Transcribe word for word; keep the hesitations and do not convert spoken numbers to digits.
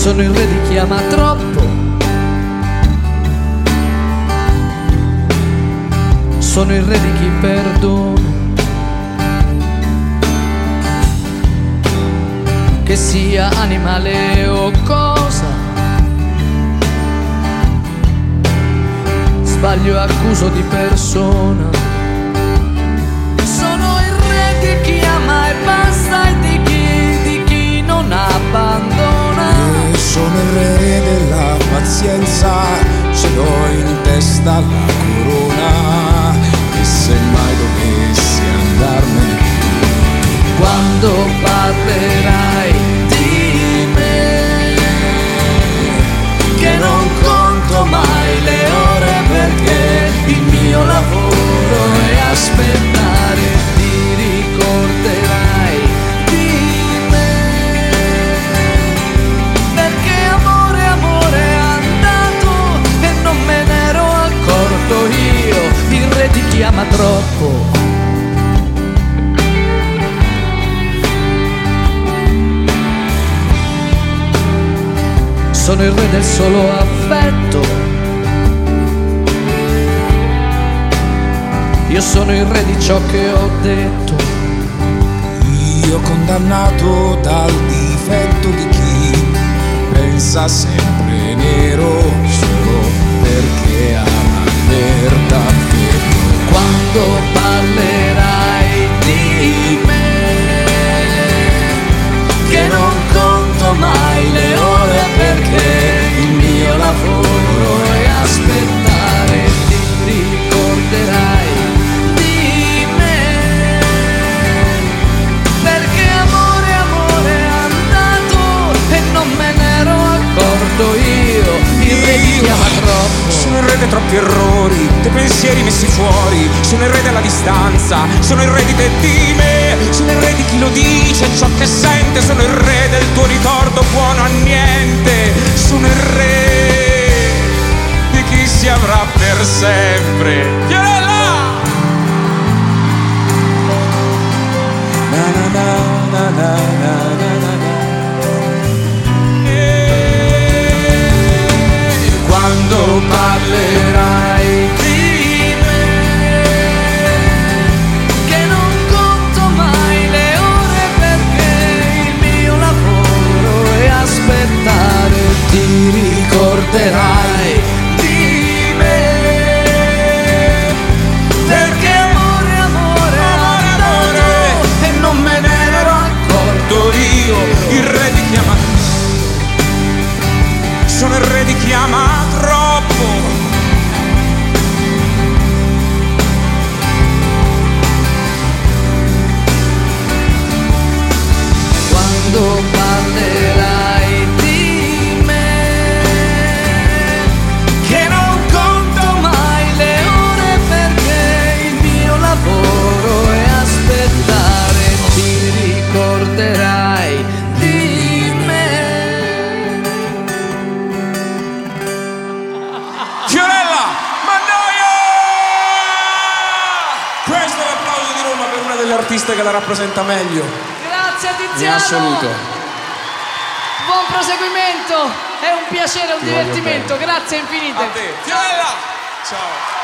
sono il re di chi ama troppo, sono il re di chi perdona, che sia animale o cosa. Sbaglio accuso di persona. Sono il re di chi ama e basta e di chi, di chi non abbandona. E sono il re della pazienza, ce l'ho in testa la corona. E se mai dovessi andarmene, quando parlerai di me, che non conto mai le ore perché il mio lavoro è aspettare, ti ricorderai di me, perché amore, amore è andato e non me ne ero accorto io, il re di chi ama troppo. Sono il re del solo affetto, io sono il re di ciò che ho detto. io condannato dal difetto di chi pensa sempre nero solo perché ama aver davvero. Quando parlerai di me, che non conto mai le ore perché il mio lavoro è aspettare, ti ricorderai di me, perché amore, amore è andato e non me ne ero accorto io, il re di chi ama troppo. Sono il re dei troppi errori, dei pensieri messi fuori, sono il re della distanza, sono il re di te e di me, sono il re di chi lo dice, ciò che sente, sono il re del tuo ricordo buono a niente, sono il re di chi si avrà per sempre. Fiorella! Na na na na na na na na. Quando parlerai di me, che non conto mai le ore perché il mio lavoro è aspettare, ti ricorderai di me, perché amore, amore, amore, amore, e non me ne ero accorto io, il re di chi ama, sono il re di chi ama troppo. Quando parlerai di me, che non conto mai le ore perché il mio lavoro è aspettare, ti ricorderai di me. Fiorella Mannoia! Questo è l'applauso di Roma per una delle artiste che la rappresenta meglio Grazie Tiziano. in assoluto. Buon proseguimento, è un piacere, un Ti voglio divertimento, bene. grazie infinite. A te, Fiorella! Ciao.